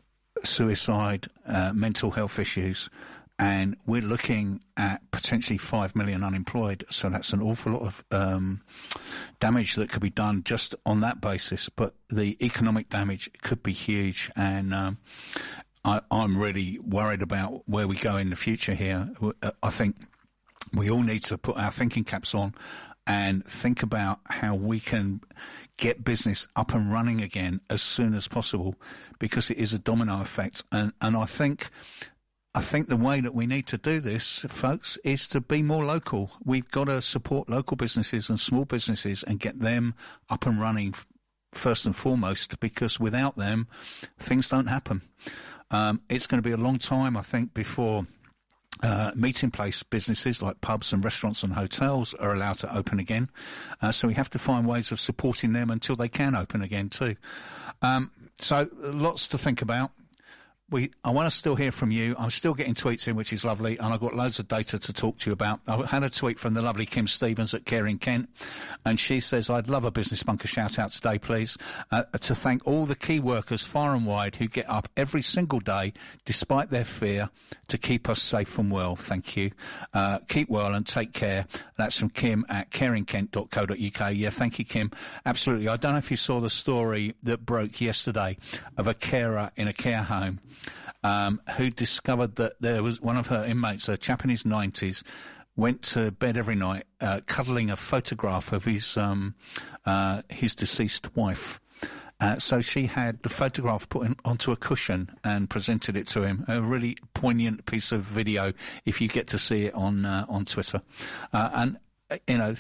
suicide, uh, mental health issues. And we're looking at potentially five million unemployed. So that's an awful lot of um, damage that could be done just on that basis. But the economic damage could be huge. And um, I, I'm really worried about where we go in the future here. I think we all need to put our thinking caps on and think about how we can get business up and running again as soon as possible, because it is a domino effect. And, and I think... I think the way that we need to do this, folks, is to be more local. We've got to support local businesses and small businesses and get them up and running f- first and foremost, because without them, things don't happen. Um, it's going to be a long time, I think, before uh, meeting place businesses like pubs and restaurants and hotels are allowed to open again. Uh, so we have to find ways of supporting them until they can open again too. Um, so lots to think about. We, I want to still hear from you. I'm still getting tweets in, which is lovely, and I've got loads of data to talk to you about. I had a tweet from the lovely Kim Stevens at Care in Kent, and she says, I'd love a Business Bunker shout-out today, please, uh, to thank all the key workers far and wide who get up every single day, despite their fear, to keep us safe and well. Thank you. Uh, keep well and take care. That's from Kim at caring kent dot co dot u k. Yeah, thank you, Kim. Absolutely. I don't know if you saw the story that broke yesterday of a carer in a care home Um, who discovered that there was one of her inmates, a chap in his nineties, went to bed every night uh, cuddling a photograph of his um, uh, his deceased wife. Uh, so she had the photograph put in, onto a cushion and presented it to him. A really poignant piece of video if you get to see it on uh, on Twitter. Uh, and, you know,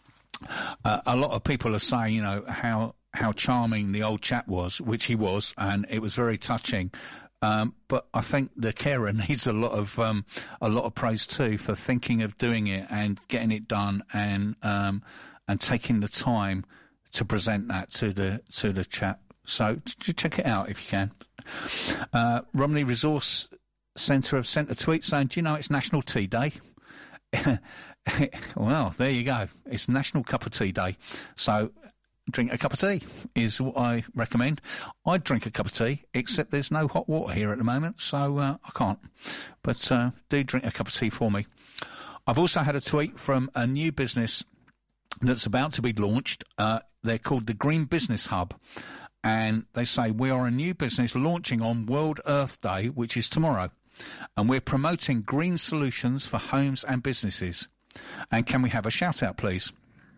uh, a lot of people are saying, you know, how how charming the old chap was, which he was, and it was very touching. Um, but I think the carer needs a lot of um, a lot of praise too for thinking of doing it and getting it done, and um, and taking the time to present that to the to the chap. So t- check it out if you can. Uh, Romney Resource Centre have sent a tweet saying, "Do you know it's National Tea Day?" Well, there you go. It's National Cup of Tea Day. So drink a cup of tea is what I recommend. I'd drink a cup of tea, except there's no hot water here at the moment, so uh, I can't. But uh, do drink a cup of tea for me. I've also had a tweet from a new business that's about to be launched. Uh, they're called the Green Business Hub. And they say, we are a new business launching on World Earth Day, which is tomorrow. And we're promoting green solutions for homes and businesses. And can we have a shout out, please?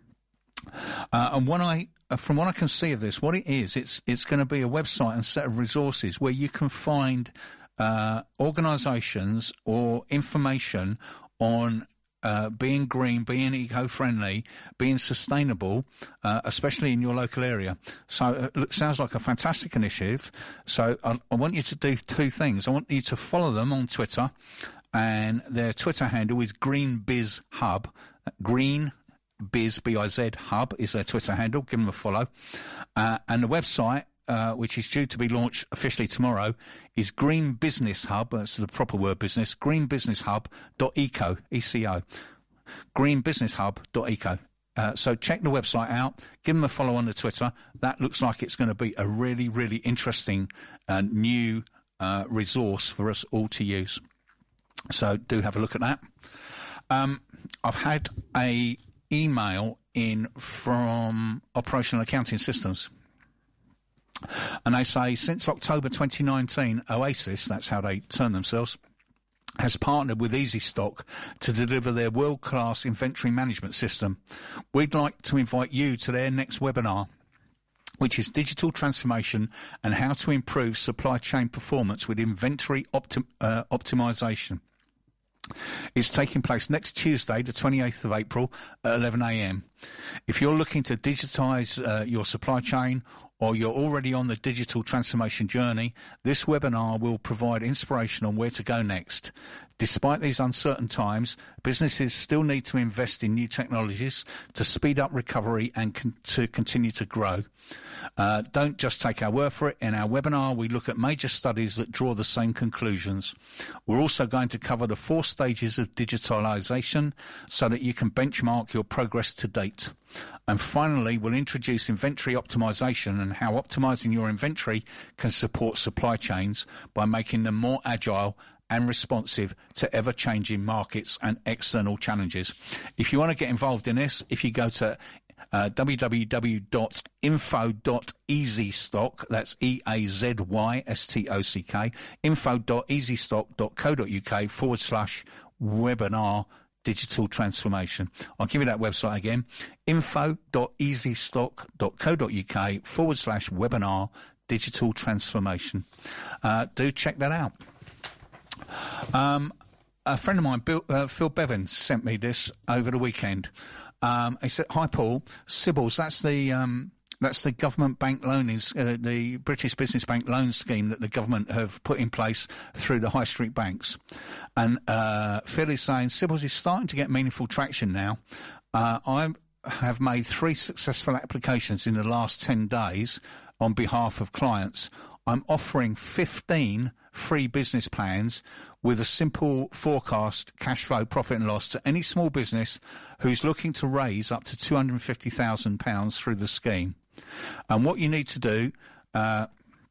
Uh, and when I, uh, from what I can see of this, what it is, it's it's going to be a website and set of resources where you can find uh, organisations or information on uh, being green, being eco-friendly, being sustainable, uh, especially in your local area. So it sounds like a fantastic initiative. So I, I want you to do two things. I want you to follow them on Twitter, and their Twitter handle is Green Biz Hub. Green Biz, B I Z Hub is their Twitter handle. Give them a follow. Uh, and the website, uh, which is due to be launched officially tomorrow, is Green Business Hub. That's the proper word, business. green business hub dot eco, E C O. green business hub dot eco. Uh, so check the website out. Give them a follow on the Twitter. That looks like it's going to be a really, really interesting uh, new uh, resource for us all to use. So do have a look at that. Um, I've had a email in from Operational Accounting Systems. And they say, since October twenty nineteen, Oasis, that's how they term themselves, has partnered with EasyStock to deliver their world-class inventory management system. We'd like to invite you to their next webinar, which is Digital Transformation and How to Improve Supply Chain Performance with Inventory optim- uh, Optimization. It's taking place next Tuesday, the twenty-eighth of April at eleven a m. If you're looking to digitise uh, your supply chain, or you're already on the digital transformation journey, this webinar will provide inspiration on where to go next. Despite these uncertain times, businesses still need to invest in new technologies to speed up recovery and con- to continue to grow. Uh, don't just take our word for it. In our webinar, we look at major studies that draw the same conclusions. We're also going to cover the four stages of digitalisation so that you can benchmark your progress to date. And finally, we'll introduce inventory optimization and how optimizing your inventory can support supply chains by making them more agile and responsive to ever-changing markets and external challenges. If you want to get involved in this, if you go to uh, w w w dot info dot easystock, that's E A Z Y S T O C K, info dot easystock dot co dot uk forward slash webinar digital transformation. I'll give you that website again, info dot easystock dot co dot uk forward slash webinar digital transformation. Uh, do check that out. Um, a friend of mine, Bill, uh, Phil Bevins, sent me this over the weekend. Um, he said, "Hi Paul, Sibbles, that's the um, that's the government bank loaning, uh, the British Business Bank loan scheme that the government have put in place through the high street banks." And uh, Phil is saying, "Sibbles is starting to get meaningful traction now. Uh, I have made three successful applications in the last ten days on behalf of clients. I'm offering fifteen free business plans with a simple forecast cash flow profit and loss to any small business who's looking to raise up to two hundred fifty thousand pounds through the scheme. And what you need to do uh,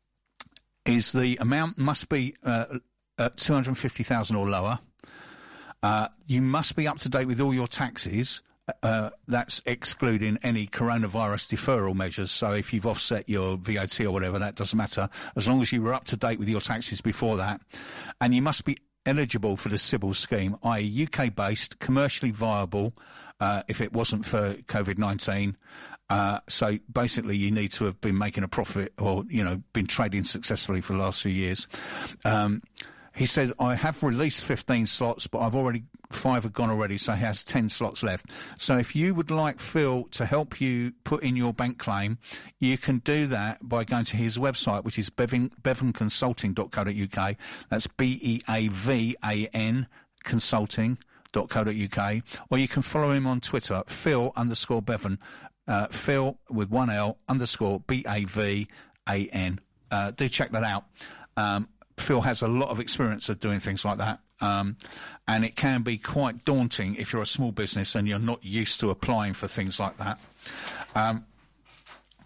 is the amount must be uh, at two hundred fifty thousand pounds or lower. Uh, you must be up to date with all your taxes. Uh, that's excluding any coronavirus deferral measures. So if you've offset your V A T or whatever, that doesn't matter, as long as you were up to date with your taxes before that. And you must be eligible for the Sybil scheme, that is U K-based, commercially viable, uh, if it wasn't for COVID nineteen. Uh, so basically you need to have been making a profit or, you know, been trading successfully for the last few years. Um, he said, I have released fifteen slots, but I've already, five have gone already, so he has ten slots left. So if you would like Phil to help you put in your bank claim, you can do that by going to his website, which is bevan, bevan consulting dot co dot uk. That's B E A V A N consulting dot co dot uk. Or you can follow him on Twitter, Phil underscore Bevan, uh, Phil with one L underscore B A V A N. Uh, do check that out. Um, Phil has a lot of experience of doing things like that, um, and it can be quite daunting if you're a small business and you're not used to applying for things like that. Um,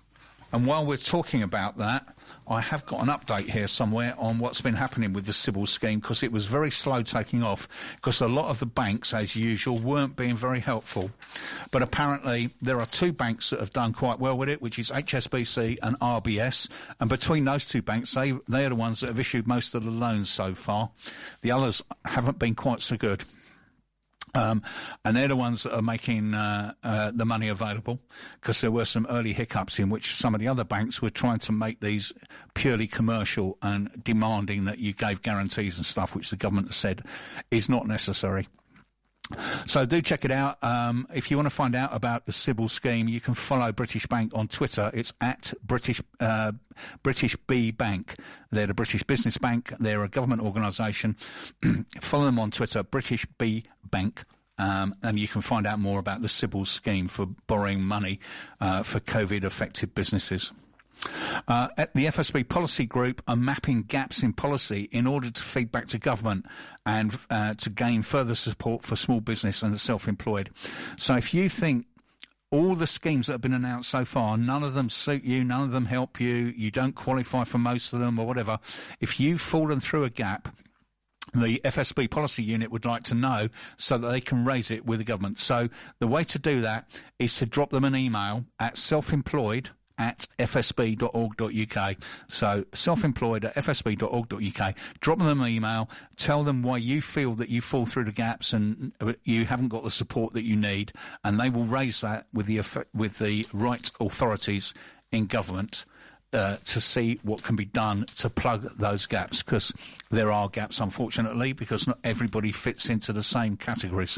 And while we're talking about that, I have got an update here somewhere on what's been happening with the Sybil scheme, because it was very slow taking off, because a lot of the banks, as usual, weren't being very helpful. But apparently there are two banks that have done quite well with it, which is H S B C and R B S. And between those two banks, they, they are the ones that have issued most of the loans so far. The others haven't been quite so good. Um, and they're the ones that are making uh, uh, the money available, because there were some early hiccups in which some of the other banks were trying to make these purely commercial and demanding that you gave guarantees and stuff, which the government has said is not necessary. So do check it out. Um, if you want to find out about the Sybil scheme, you can follow British Bank on Twitter. It's at British uh, British B Bank. They're the British Business Bank. They're a government organisation. Follow them on Twitter, British B Bank. Um, and you can find out more about the Sybil scheme for borrowing money uh, for COVID-affected businesses. Uh, at the F S B Policy Group are mapping gaps in policy in order to feed back to government and uh, to gain further support for small business and the self-employed. So if you think all the schemes that have been announced so far, none of them suit you, none of them help you, you don't qualify for most of them or whatever, if you've fallen through a gap, the F S B Policy Unit would like to know so that they can raise it with the government. So the way to do that is to drop them an email at self-employed at f s b dot org dot u k. So self-employed at f s b dot org dot u k. Drop them an email, tell them why you feel that you fall through the gaps and you haven't got the support that you need, and they will raise that with the with the right authorities in government uh, to see what can be done to plug those gaps, because there are gaps, unfortunately, because not everybody fits into the same categories.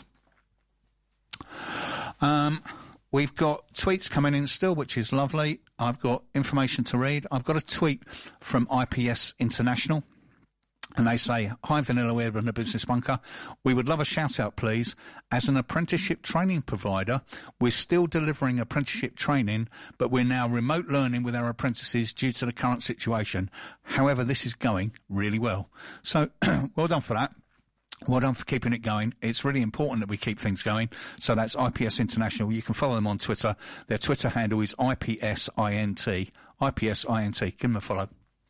Um... We've got tweets coming in still, which is lovely. I've got information to read. I've got a tweet from I P S International, and they say, "Hi, Vanilla Ware and the Business Bunker. We would love a shout-out, please. As an apprenticeship training provider, we're still delivering apprenticeship training, but we're now remote learning with our apprentices due to the current situation. However, this is going really well." So, well done for that. Well done for keeping it going. It's really important that we keep things going. So that's I P S International. You can follow them on Twitter. Their Twitter handle is I P S I N T. I P S I N T. Give them a follow.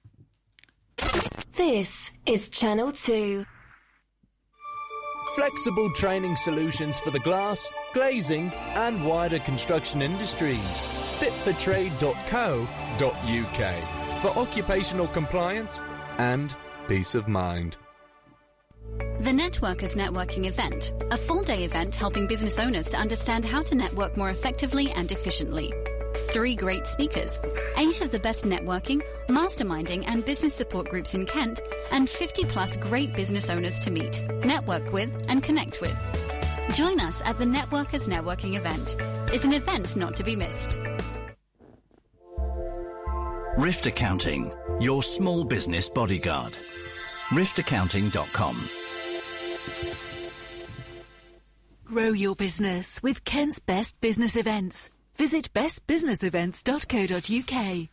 This is Channel two.
Flexible training solutions for the glass, glazing and wider construction industries. fit for trade dot co dot u k for occupational compliance and peace of mind.
The Networkers Networking Event, a full-day event helping business owners to understand how to network more effectively and efficiently. Three great speakers, eight of the best networking, masterminding and business support groups in Kent, and fifty plus great business owners to meet, network with and connect with. Join us at the Networkers Networking Event. It's an event not to be missed.
Rift Accounting, your small business bodyguard. rift accounting dot com.
Grow your business with Kent's Best Business Events. Visit best business events dot co dot u k.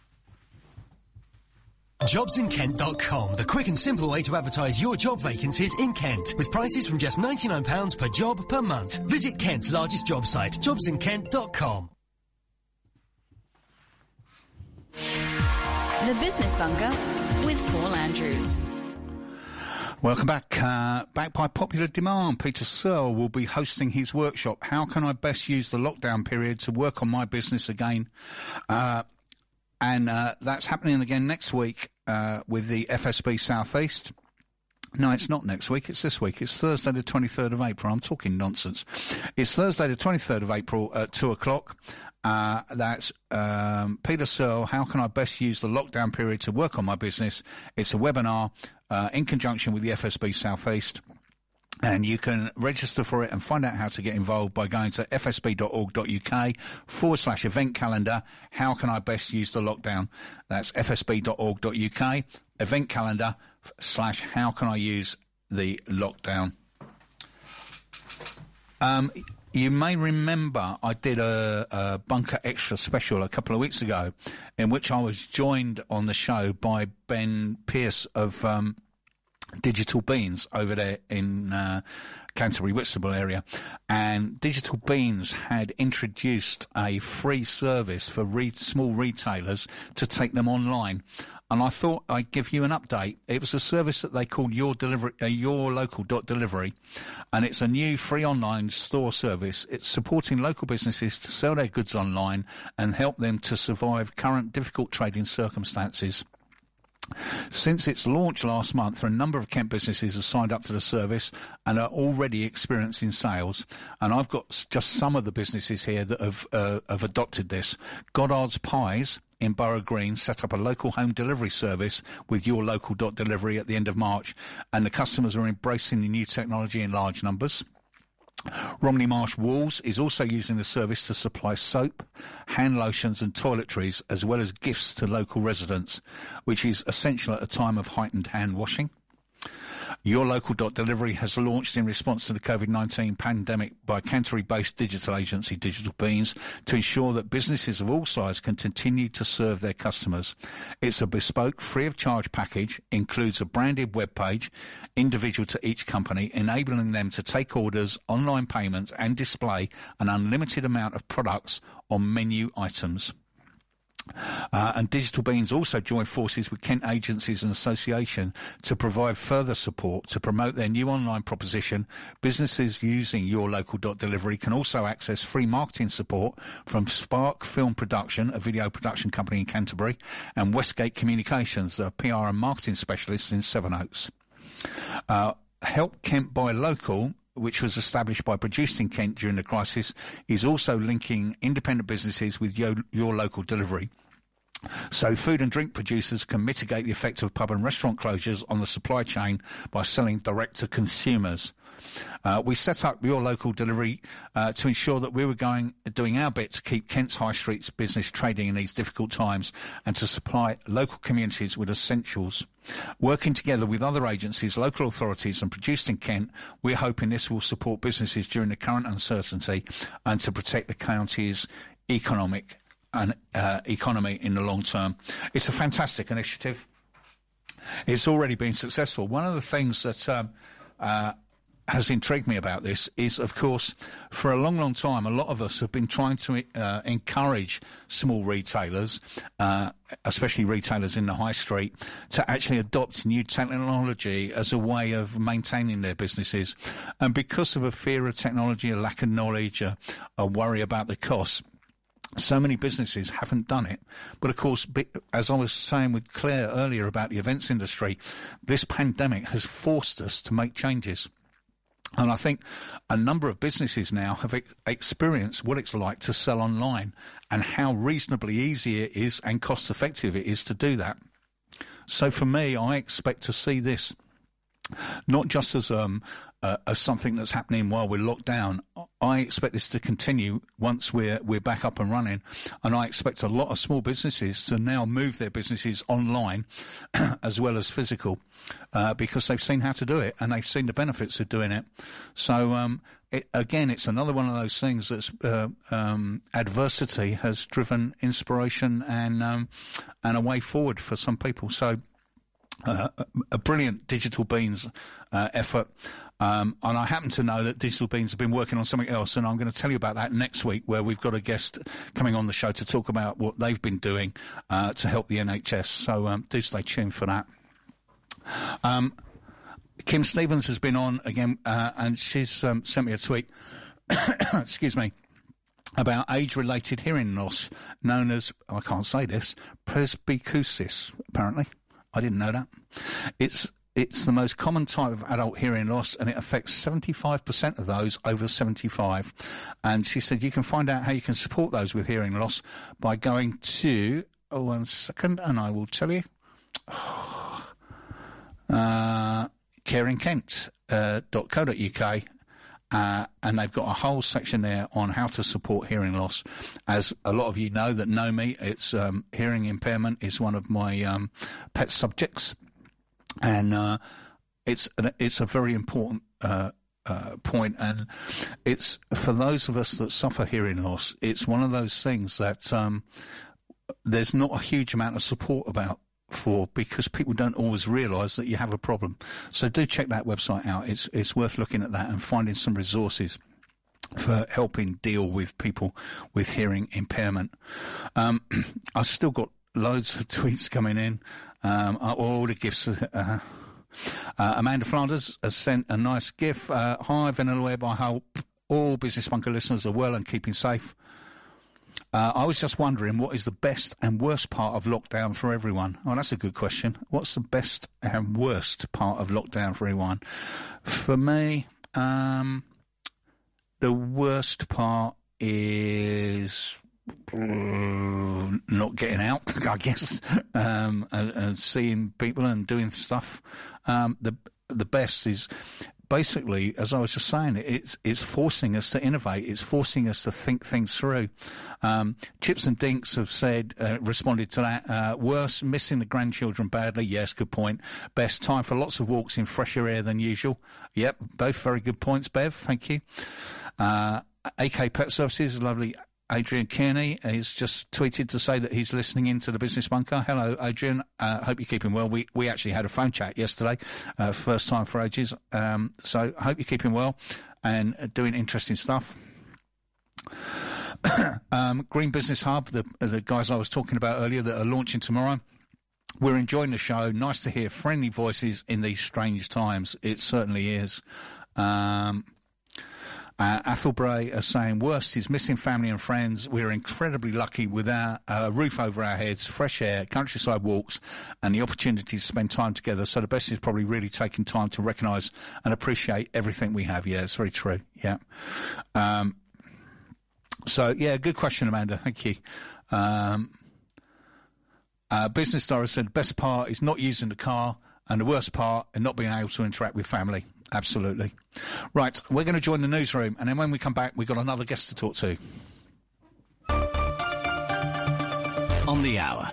jobs in kent dot com, the quick and simple way to advertise your job vacancies in Kent, with prices from just ninety-nine pounds per job per month. Visit Kent's largest job site, jobs in kent dot com.
The Business Bunker with Paul Andrews.
Welcome back. Uh, back by popular demand, Peter Searle will be hosting his workshop, How Can I Best Use the Lockdown Period to Work on My Business Again? Uh, and uh, that's happening again next week uh, with the F S B South East. No, it's not next week. It's this week. It's Thursday the twenty-third of April. I'm talking nonsense. It's Thursday the twenty-third of April at two o'clock. Uh, that's um, Peter Searle, How Can I Best Use the Lockdown Period to Work on My Business? It's a webinar uh, in conjunction with the F S B South East. And you can register for it and find out how to get involved by going to f s b dot org dot u k forward slash event calendar. How can I best use the lockdown? That's f s b dot org dot u k, event calendar slash how can I use the lockdown. Um, you may remember I did a, a Bunker Extra special a couple of weeks ago in which I was joined on the show by Ben Pearce of um, Digital Beans over there in uh, Canterbury, Whitstable area. And Digital Beans had introduced a free service for re- small retailers to take them online. And I thought I'd give you an update. It was a service that they called Your Delivery, uh, Your Local dot Delivery, and it's a new free online store service. It's supporting local businesses to sell their goods online and help them to survive current difficult trading circumstances. Since its launch last month, a number of Kent businesses have signed up to the service and are already experiencing sales. And I've got just some of the businesses here that have uh, have adopted this. Goddard's Pies in Borough Green set up a local home delivery service with Your Local dot Delivery at the end of March, and the customers are embracing the new technology in large numbers. Romney Marsh Walls is also using the service to supply soap, hand lotions and toiletries, as well as gifts to local residents, which is essential at a time of heightened hand washing. Your Local dot Delivery has launched in response to the COVID nineteen pandemic by Canterbury-based digital agency Digital Beans to ensure that businesses of all sizes can continue to serve their customers. It's a bespoke, free-of-charge package, includes a branded web page, individual to each company, enabling them to take orders, online payments and display an unlimited amount of products on menu items. Uh, and Digital Beans also joined forces with Kent Agencies and Association to provide further support to promote their new online proposition. Businesses using Your Local dot Delivery can also access free marketing support from Spark Film Production, a video production company in Canterbury, and Westgate Communications, a P R and marketing specialist in Sevenoaks. Uh, Help Kent Buy Local, which was established by Producing Kent during the crisis, is also linking independent businesses with Your, Your Local Delivery. So food and drink producers can mitigate the effect of pub and restaurant closures on the supply chain by selling direct to consumers. Uh, we set up Your Local Delivery uh, to ensure that we were going doing our bit to keep Kent's high streets business trading in these difficult times and to supply local communities with essentials. Working together with other agencies, local authorities and Producing Kent, we're hoping this will support businesses during the current uncertainty and to protect the county's economic and uh, economy in the long term. It's a fantastic initiative. It's already been successful. One of the things that um, uh, has intrigued me about this is, of course, for a long, long time, a lot of us have been trying to uh, encourage small retailers, uh, especially retailers in the high street, to actually adopt new technology as a way of maintaining their businesses. And because of a fear of technology, a lack of knowledge, a, a worry about the costs, so many businesses haven't done it. But of course, as I was saying with Claire earlier about the events industry, this pandemic has forced us to make changes. And I think a number of businesses now have ex- experienced what it's like to sell online and how reasonably easy it is and cost effective it is to do that. So for me, I expect to see this not just as um uh, as something that's happening while we're locked down. I expect this to continue once we're we're back up and running, and I expect a lot of small businesses to now move their businesses online as well as physical, uh, because they've seen how to do it and they've seen the benefits of doing it. So um, it, again, it's another one of those things that's uh, um, adversity has driven inspiration and um, and a way forward for some people. So. Uh, a brilliant Digital Beans uh, effort. Um, and I happen to know that Digital Beans have been working on something else, and I'm going to tell you about that next week, where we've got a guest coming on the show to talk about what they've been doing uh, to help the N H S. So um, do stay tuned for that. Um, Kim Stevens has been on again, uh, and she's um, sent me a tweet, excuse me, about age-related hearing loss, known as, I can't say this, presbycusis, apparently. I didn't know that. It's it's the most common type of adult hearing loss, and it affects seventy-five percent of those over seventy-five. And she said you can find out how you can support those with hearing loss by going to, oh, one second, and I will tell you, uh, caring kent dot co dot uk. Uh, and they've got a whole section there on how to support hearing loss. As a lot of you know that know me, it's um, hearing impairment is one of my um, pet subjects, and uh, it's an, it's a very important uh, uh, point. And it's for those of us that suffer hearing loss, it's one of those things that um, there's not a huge amount of support about for, because people don't always realise that you have a problem. So do check that website out. It's it's worth looking at that and finding some resources for helping deal with people with hearing impairment. Um, I've still got loads of tweets coming in. Um, all the gifts. Uh, uh, Amanda Flanders has sent a nice GIF. Uh, Hi, Vanilla Web. I hope all Business Bunker listeners are well and keeping safe. Uh, I was just wondering, what is the best and worst part of lockdown for everyone? Oh, that's a good question. What's the best and worst part of lockdown for everyone? For me, um, the worst part is not getting out, I guess, um, and, and seeing people and doing stuff. Um, the the best is basically, as I was just saying, it's it's forcing us to innovate. It's forcing us to think things through. Um, Chips and Dinks have said, uh, responded to that. Uh, worse, missing the grandchildren badly. Yes, good point. Best, time for lots of walks in fresher air than usual. Yep, both very good points, Bev. Thank you. Uh, A K Pet Services, lovely. Adrian Kearney has just tweeted to say that he's listening into the Business Bunker. Hello, Adrian. Uh, hope you're keeping well. We we actually had a phone chat yesterday, uh, first time for ages. Um, so I hope you're keeping well and uh, doing interesting stuff. um, Green Business Hub, the the guys I was talking about earlier that are launching tomorrow. We're enjoying the show. Nice to hear friendly voices in these strange times. It certainly is. Um, Uh, Athelbray are saying, worst is missing family and friends. We're incredibly lucky with our uh, roof over our heads, fresh air, countryside walks, and the opportunity to spend time together. So the best is probably really taking time to recognise and appreciate everything we have. Yeah, it's very true. Yeah. Um, so, yeah, good question, Amanda. Thank you. Um, uh, Business Star said, the best part is not using the car, and the worst part is not being able to interact with family. Absolutely. Right, we're going to join the newsroom, and then when we come back, we've got another guest to talk to.
On the hour,